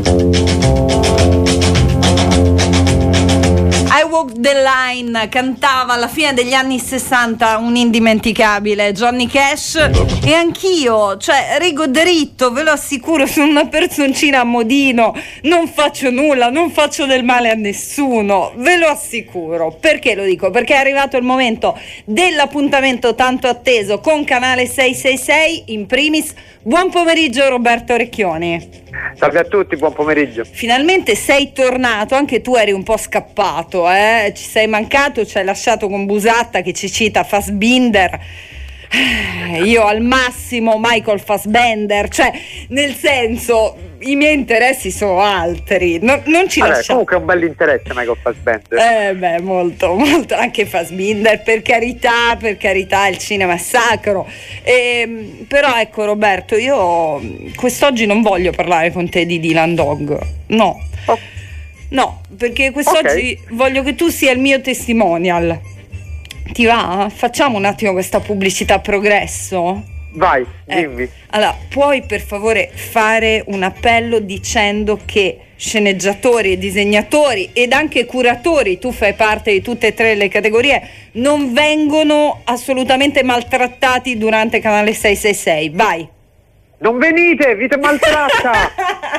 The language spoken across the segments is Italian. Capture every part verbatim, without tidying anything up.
I Walk the Line cantava alla fine degli anni sessanta un indimenticabile Johnny Cash, e anch'io, cioè rigo dritto, ve lo assicuro, sono una personcina a modino, non faccio nulla, non faccio del male a nessuno, ve lo assicuro. Perché lo dico? Perché è arrivato il momento dell'appuntamento tanto atteso con Canale sei sei sei. In primis, buon pomeriggio Roberto Recchioni. Salve a tutti, buon pomeriggio. Finalmente sei tornato, anche tu eri un po' scappato, eh? Ci sei mancato, ci hai lasciato con Busatta che ci cita Fassbinder. Io al massimo Michael Fassbender, cioè nel senso i miei interessi sono altri, no, non ci Vabbè, lasciamo. comunque è un bel interesse Michael Fassbender. Eh beh, molto, molto, anche Fassbinder, per carità, per carità, il cinema è sacro. E, però ecco Roberto, io quest'oggi non voglio parlare con te di Dylan Dog, no, Oh. no, perché quest'oggi Ok. voglio che tu sia il mio testimonial. Ti va? Facciamo un attimo questa pubblicità a progresso? Vai, Eh, dimmi. Allora, puoi per favore fare un appello dicendo che sceneggiatori e disegnatori ed anche curatori, tu fai parte di tutte e tre le categorie, non vengono assolutamente maltrattati durante Canale sei sei sei. Vai! Non venite, vita maltratta!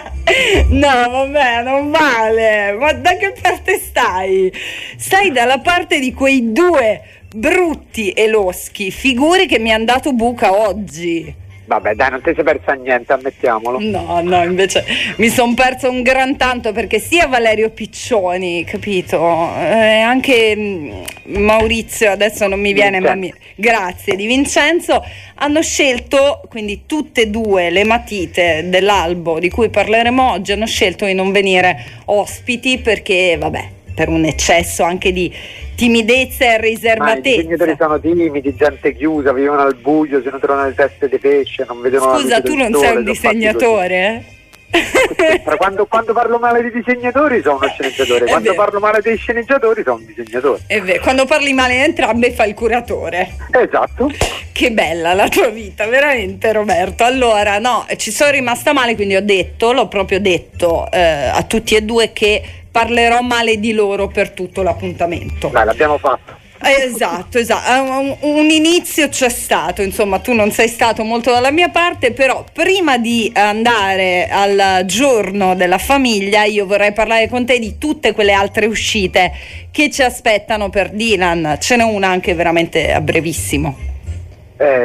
No, vabbè, non vale. Ma da che parte stai? Stai dalla parte di quei due brutti e loschi figuri che mi hanno dato buca oggi. Vabbè, dai, non ti sei persa niente, ammettiamolo. No, no, invece mi son perso un gran tanto, perché sia Valerio Piccioni, capito? Eh, anche mm, Maurizio, adesso non mi viene, ma mi... grazie, Di Vincenzo, hanno scelto, quindi tutte e due le matite dell'albo di cui parleremo oggi, hanno scelto di non venire ospiti perché, vabbè, per un eccesso anche di timidezza e Ma i riservatezza. disegnatori sono timidi, gente chiusa, vivono al buio, si nutrono le teste di pesce, non vedono la Scusa, luce tu del non sole, sei un sono fatti disegnatore? così. Quando, quando parlo male di disegnatori sono uno sceneggiatore, È quando vero. parlo male dei sceneggiatori sono un disegnatore. È vero, quando parli male di entrambe fai il curatore. Esatto. Che bella la tua vita, veramente Roberto. Allora, no, ci sono rimasta male, quindi ho detto, l'ho proprio detto eh, a tutti e due che parlerò male di loro per tutto l'appuntamento. Dai, l'abbiamo fatto. Eh, Esatto, esatto. Un, un inizio c'è stato, insomma, tu non sei stato molto dalla mia parte, però prima di andare al giorno della famiglia io vorrei parlare con te di tutte quelle altre uscite che ci aspettano per Dylan. Ce n'è una anche veramente a brevissimo. Eh,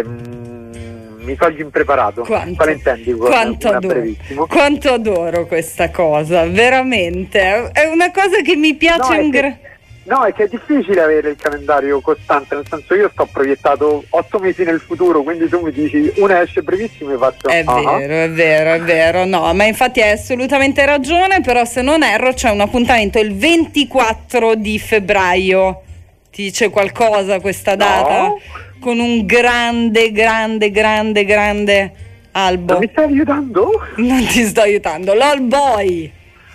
mm, mi cogli impreparato. Quanto, Quale intendi? con quanto, una adoro, brevissimo? quanto adoro questa cosa, veramente. È una cosa che mi piace No, è un che- gra- No, è che è difficile avere il calendario costante, nel senso io sto proiettato otto mesi nel futuro, quindi tu mi dici una esce brevissimo e faccio È ah, vero, è vero, è vero, no, ma infatti hai assolutamente ragione, però se non erro c'è un appuntamento il ventiquattro di febbraio. Ti dice qualcosa questa data? No. Con un grande, grande, grande, grande albo. Non mi stai aiutando? Non ti sto aiutando, l'All Boy.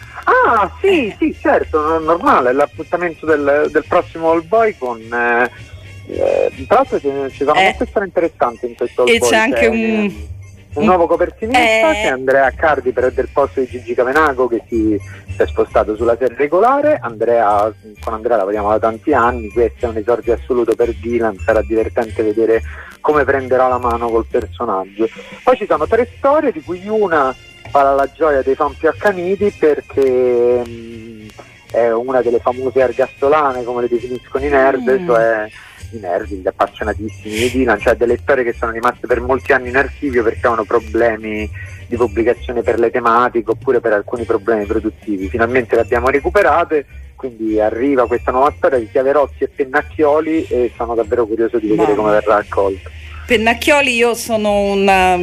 Ah, sì, sì, certo, è normale, è l'appuntamento del, del prossimo All Boy con... Eh, eh, tra l'altro ci, ci sono Eh. molte storie interessanti in questo All E Boy. c'è anche C'è un- un nuovo copertinista, Eh. che è Andrea Cardi per del posto di Gigi Cavenago, che si, si è spostato sulla serie regolare. Andrea, con Andrea lavoriamo da tanti anni, questo è un esordio assoluto per Dylan, sarà divertente vedere come prenderà la mano col personaggio. Poi ci sono tre storie, di cui una farà la gioia dei fan più accaniti perché mh, è una delle famose ergastolane, come le definiscono i nerd, Mm. cioè i nerd, gli appassionatissimi di Dylan, cioè delle storie che sono rimaste per molti anni in archivio perché avevano problemi di pubblicazione per le tematiche oppure per alcuni problemi produttivi. Finalmente le abbiamo recuperate, quindi arriva questa nuova storia di Chiaverozzi e Pennacchioli e sono davvero curioso di vedere Mamma. come verrà accolta. Pennacchioli, io sono una...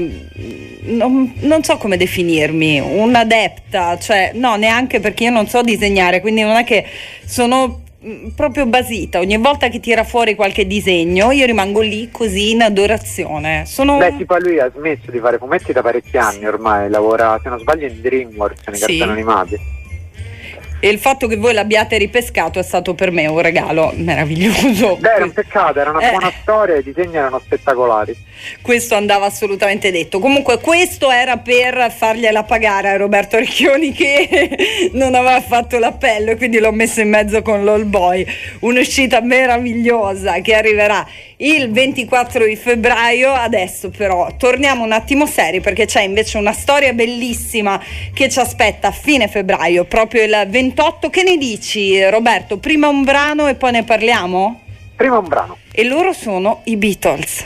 Non, non so come definirmi, un'adepta, cioè no, neanche perché io non so disegnare, quindi non è che sono mh, proprio basita. Ogni volta che tira fuori qualche disegno io rimango lì così in adorazione. Sono... Beh, tipo lui ha smesso di fare fumetti da parecchi anni ormai, lavora, se non sbaglio, in DreamWorks, nei Sì. cartoni animati. E il fatto che voi l'abbiate ripescato è stato per me un regalo meraviglioso. Beh, era un peccato, era una eh. buona storia, i disegni erano spettacolari. Questo andava assolutamente detto. Comunque questo era per fargliela pagare a Roberto Recchioni, che non aveva fatto l'appello, e quindi l'ho messo in mezzo con l'All Boy. Un'uscita meravigliosa che arriverà il ventiquattro di febbraio. Adesso però torniamo un attimo seri, perché c'è invece una storia bellissima che ci aspetta a fine febbraio, proprio il ventotto. Che ne dici, Roberto? Prima un brano e poi ne parliamo? Prima un brano. E loro sono i Beatles.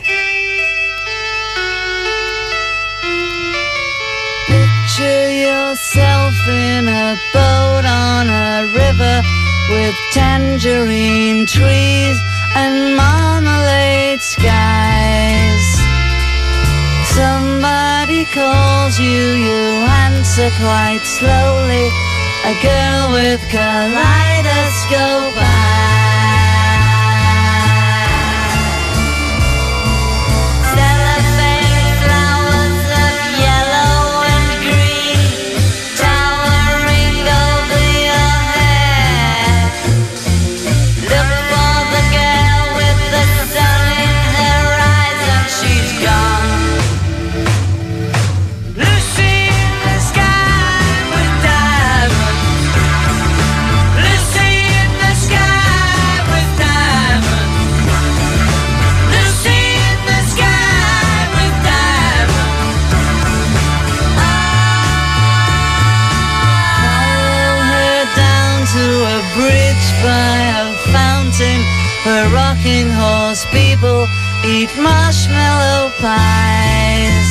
Picture yourself in a boat on a river with tangerine trees and marmalade skies. Somebody calls you, you answer quite slowly. A girl with kaleidoscope eyes. Her rocking horse people eat marshmallow pies.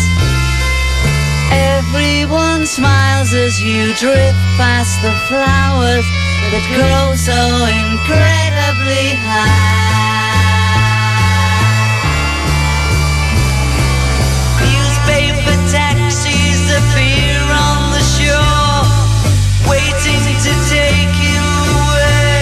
Everyone smiles as you drift past the flowers that grow so incredibly high. Newspaper taxis appear on the shore, waiting to take you away.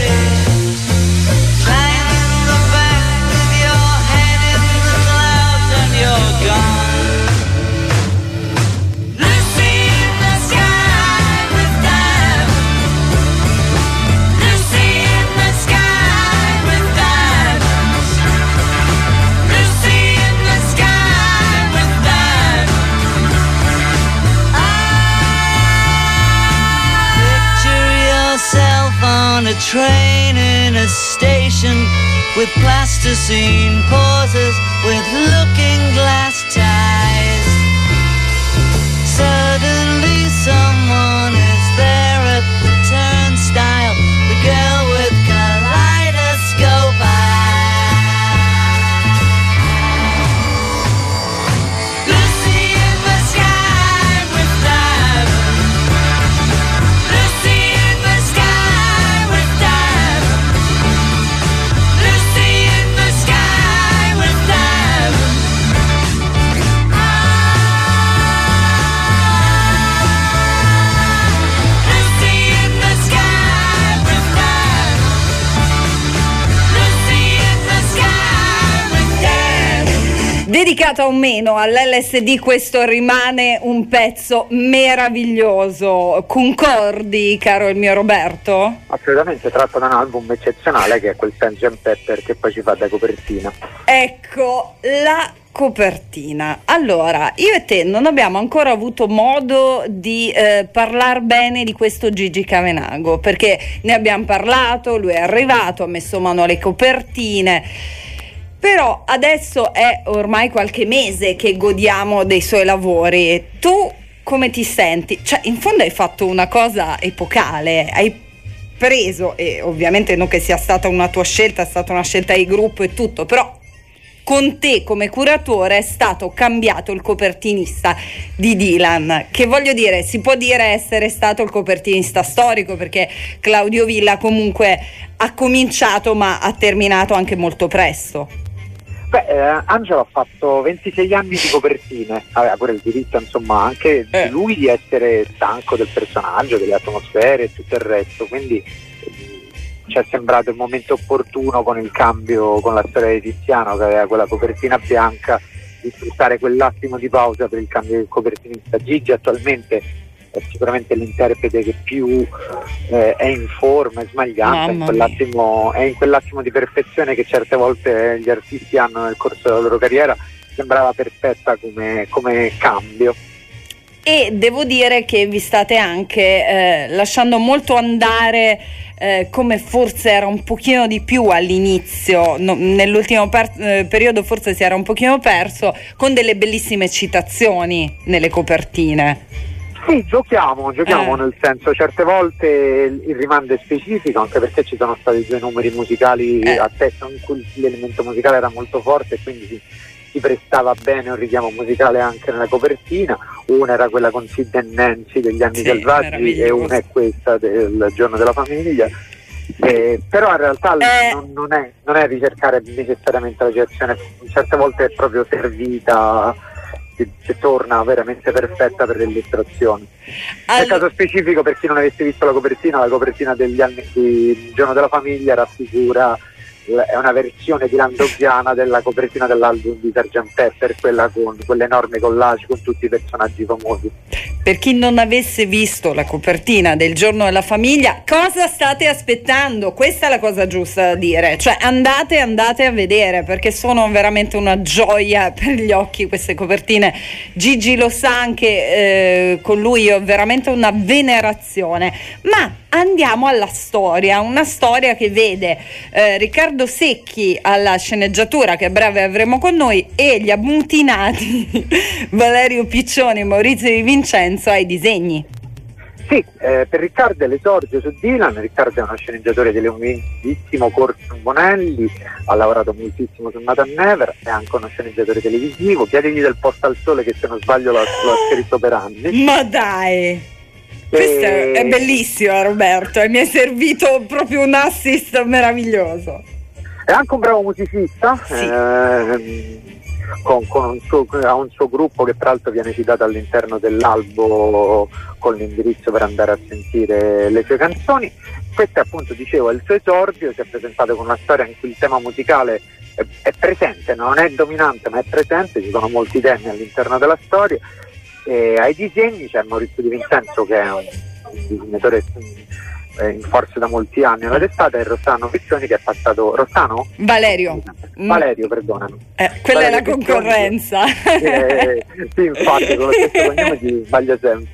On a train in a station with plasticine pauses with looking glass ties. Suddenly someone is there at the turnstile, the girl with kaleidoscope eyes. Lucy in the sky with diamonds. Lucy in the sky. Dedicata o meno all'L S D, questo rimane un pezzo meraviglioso. Concordi, caro il mio Roberto? Assolutamente, tratta da un album eccezionale che è quel sergeant Pepper che poi ci fa da copertina. Ecco la copertina. Allora, io e te non abbiamo ancora avuto modo di eh, parlare bene di questo Gigi Cavenago, perché ne abbiamo parlato, lui è arrivato, ha messo mano alle copertine. Però adesso è ormai qualche mese che godiamo dei suoi lavori. Tu come ti senti? Cioè, in fondo hai fatto una cosa epocale, hai preso, e ovviamente non che sia stata una tua scelta, è stata una scelta di gruppo e tutto, però con te come curatore è stato cambiato il copertinista di Dylan, che voglio dire, si può dire essere stato il copertinista storico, perché Claudio Villa comunque ha cominciato ma ha terminato anche molto presto. Beh, eh, Angelo ha fatto ventisei anni di copertine, aveva pure il diritto, insomma, anche eh. di lui di essere stanco del personaggio, delle atmosfere e tutto il resto, quindi eh, ci è sembrato il momento opportuno, con il cambio, con la storia di Tiziano che aveva quella copertina bianca, di sfruttare quell'attimo di pausa per il cambio del copertinista. Gigi attualmente è sicuramente l'interprete che più eh, è in forma, è smagliante, in Mamma quell'attimo, è in quell'attimo di perfezione che certe volte gli artisti hanno nel corso della loro carriera. Sembrava perfetta come, come cambio. E devo dire che vi state anche eh, lasciando molto andare, eh, come forse era un pochino di più all'inizio, no, nell'ultimo per- eh, periodo forse si era un pochino perso, con delle bellissime citazioni nelle copertine. Sì, giochiamo, giochiamo Eh. nel senso, certe volte il il rimando è specifico, anche perché ci sono stati due numeri musicali Eh. a testa in cui l'elemento musicale era molto forte e quindi si, si prestava bene un richiamo musicale anche nella copertina. Una era quella con Sid e Nancy degli Anni Sì, Selvaggi meraviglioso. e una è questa del Giorno della Famiglia. Eh, però in realtà Eh. non, non, è, non è ricercare necessariamente la citazione, certe volte è proprio servita, che, che torna veramente perfetta per le illustrazioni. Nel All- caso specifico, per chi non avesse visto la copertina, la copertina degli anni di Giorno della Famiglia raffigura, è una versione di Landoggiana della copertina dell'album di sergeant Pepper, quella con quell'enorme collage con tutti i personaggi famosi. Per chi non avesse visto la copertina del Giorno della Famiglia, cosa state aspettando? Questa è la cosa giusta da dire, cioè andate, andate a vedere, perché sono veramente una gioia per gli occhi queste copertine. Gigi lo sa, anche eh, con lui ho veramente una venerazione. Ma andiamo alla storia, una storia che vede eh, Riccardo Secchi alla sceneggiatura, che a breve avremo con noi, e gli ammutinati Valerio Piccioni e Maurizio Di Vincenzo ai disegni. Sì, eh, per Riccardo è l'esordio su Dylan. Riccardo è uno sceneggiatore di lunghissimo corso in Bonelli, ha lavorato moltissimo su Nathan Never, è anche uno sceneggiatore televisivo. Chiedegli del Posto al Sole, che se non sbaglio l'ha, l'ha scritto per anni. Ma dai! Questo è, è bellissimo, Roberto, e mi è servito proprio un assist meraviglioso. È anche un bravo musicista, Sì. ehm, con, con un suo, ha un suo gruppo che tra l'altro viene citato all'interno dell'albo con l'indirizzo per andare a sentire le sue canzoni. Questo è, appunto, dicevo, è il suo esordio. Si è presentato con una storia in cui il tema musicale è, è presente, non è dominante ma è presente, ci sono molti temi all'interno della storia. E ai disegni c'è Maurizio Di Vincenzo, che è un disegnatore eh, in forza da molti anni alla testata, e Rossano Piccioni, che è passato Rossano? Valerio. Valerio, perdonami. Eh, quella Valerio è la Piccioni, concorrenza. eh, sì, infatti, con lo stesso cognome si sbaglia sempre.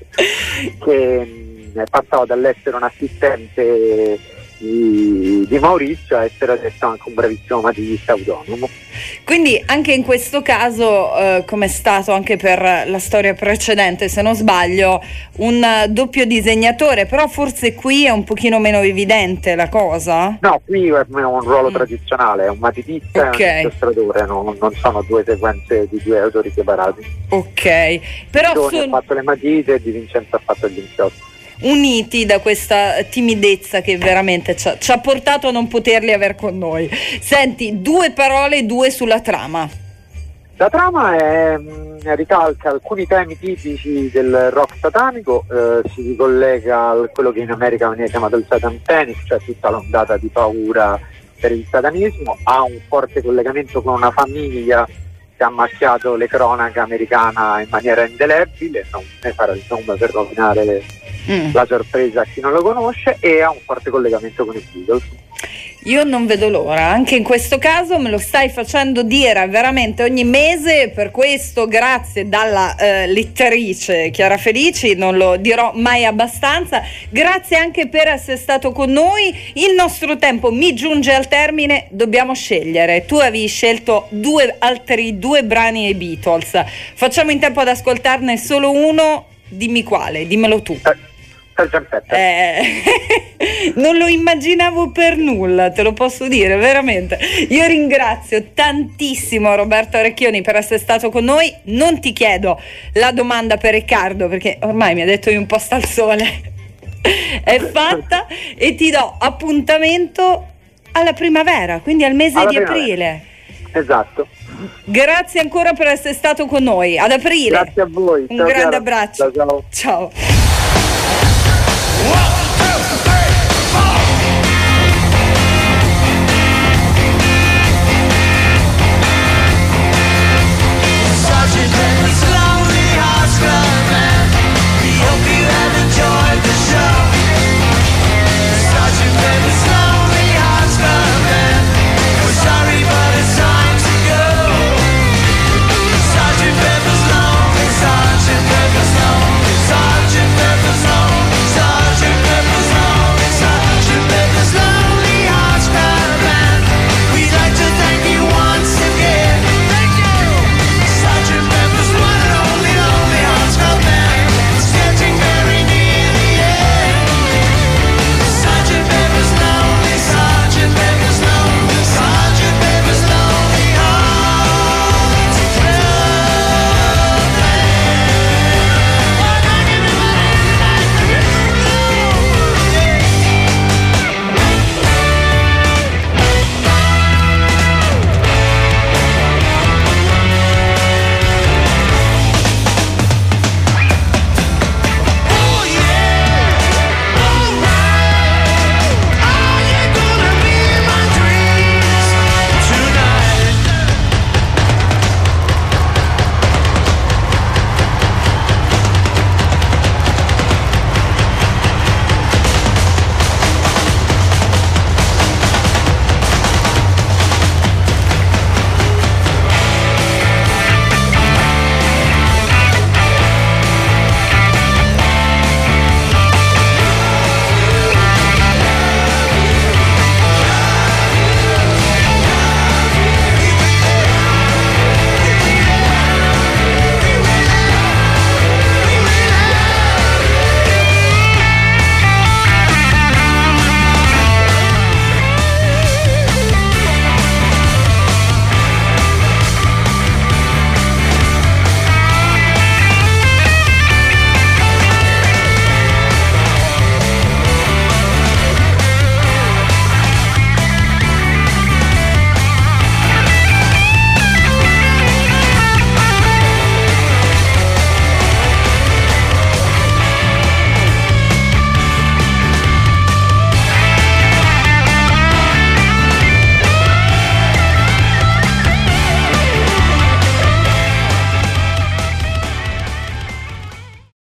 Che mh, è passato dall'essere un assistente di, di Maurizio a essere adesso anche un bravissimo matitista autonomo. Quindi anche in questo caso, eh, come è stato anche per la storia precedente, se non sbaglio, un eh, doppio disegnatore, però forse qui è un pochino meno evidente la cosa. No, qui è un ruolo Mm. tradizionale, è un matitista Ok. e un illustratore, non, non sono due sequenze di due autori separati. Ok, però Piccioni ha sono fatto le matite e Di Vincenzo ha fatto gli inchiostri. uniti da questa timidezza che veramente ci ha, ci ha portato a non poterli aver con noi. Senti, due parole, due sulla trama. La trama è, mh, ricalca alcuni temi tipici del rock satanico, eh, si ricollega a quello che in America viene chiamato il Satan Panic, cioè tutta l'ondata di paura per il satanismo. Ha un forte collegamento con una famiglia che ha macchiato le cronache americana in maniera indelebile, non ne farò il nome per rovinare Mm. la sorpresa a chi non lo conosce, e ha un forte collegamento con i Beatles. Io non vedo l'ora, anche in questo caso me lo stai facendo dire veramente ogni mese, per questo grazie dalla eh, lettrice Chiara Felici, non lo dirò mai abbastanza. Grazie anche per essere stato con noi. Il nostro tempo mi giunge al termine, dobbiamo scegliere. Tu avevi scelto due altri due brani ai Beatles, facciamo in tempo ad ascoltarne solo uno. Dimmi quale, dimmelo tu. Eh, sergeant Pepper. Eh, non lo immaginavo per nulla, te lo posso dire, veramente. Io ringrazio tantissimo Roberto Orecchioni per essere stato con noi. Non ti chiedo la domanda per Riccardo, perché ormai mi ha detto io un posto al sole è fatta, e ti do appuntamento alla primavera, quindi al mese Alla di primavera. aprile. Esatto. Grazie ancora per essere stato con noi. Ad aprile. Grazie a voi. Un Ciao, grande Chiara. abbraccio. Ciao, ciao. Ciao. Whoa!